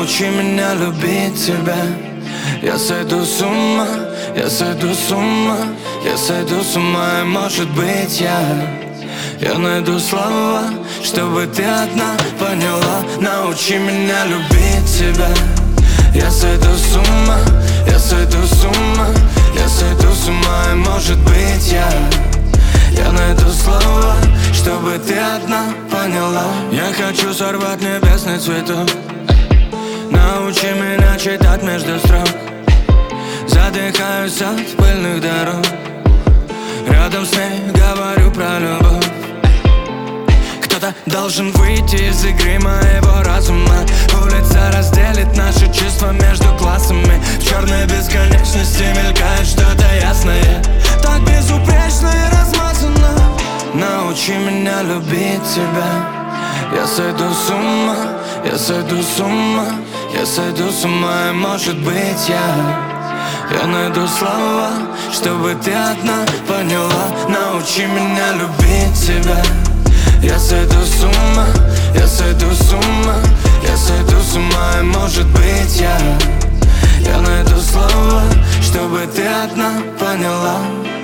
Научи меня любить тебя. Я сойду с ума, я сойду с ума, я сойду с ума, и может быть я найду слова, чтобы ты одна поняла. Научи меня любить тебя. Я сойду с ума, я сойду с ума, я сойду с ума, и может быть я найду слова, чтобы ты одна поняла. Я хочу сорвать небесный цветок. Научи меня читать между строк. Задыхаюсь от пыльных дорог. Рядом с ней говорю про любовь. Кто-то должен выйти из игры моего разума. Улица разделит наши чувства между классами. В черной бесконечности мелькает что-то ясное, так безупречно и размазано. Научи меня любить тебя. Я сойду с ума, я сойду с ума, я сойду с ума, и может быть я найду слова, чтобы ты одна поняла. Научи меня любить тебя. Я сойду с ума, я сойду с ума, я сойду с ума, и может быть я найду слова, чтобы ты одна поняла.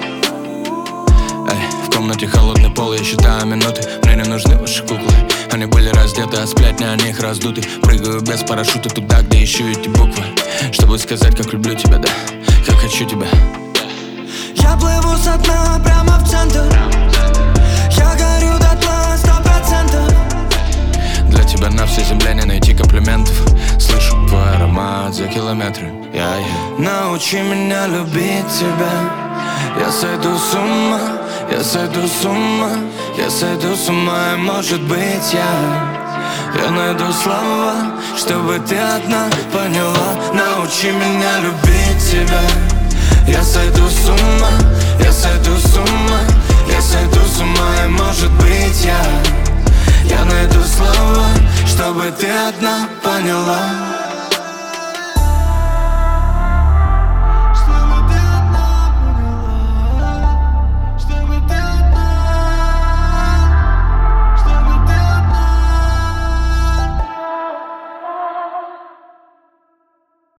В комнате холодный пол, я считаю минуты. Мне не нужны ваши куклы. Они были раздеты, а сплетни о них раздуты. Прыгаю без парашюта туда, где ищу эти буквы, чтобы сказать, как люблю тебя, да, как хочу тебя. Я плыву со дна прямо в центр. Я горю дотла 100%. Для тебя на всей земле не найти комплиментов. Слышу твой аромат за километры. Научи меня любить тебя. Я сойду с ума, я сойду с ума, я сойду с ума, и может быть я найду слова, чтобы ты одна поняла. Научи меня любить тебя. Я сойду с ума, я сойду с ума, я сойду с ума, и